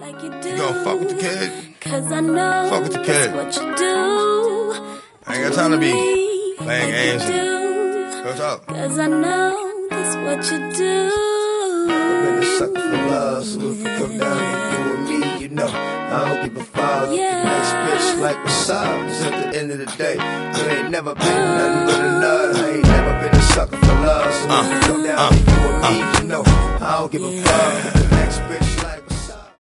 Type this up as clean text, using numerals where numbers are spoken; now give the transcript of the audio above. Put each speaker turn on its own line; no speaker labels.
like you do.
You gon' fuck with the kid?
Cause I know
fuck with the kid.
That's what you do.
I ain't got time to be playing games and go talk.
Cause I know that's what you do.
I've been a sucker for love, so if you come down and you and me, you know I don't give a fuck.
Yeah.
Nice bitch like what's up? 'Cause at the end of the day, you ain't never been nothing but a nut. I ain't never been a sucker for love, so if you come down and you and me, you know I don't give a fuck.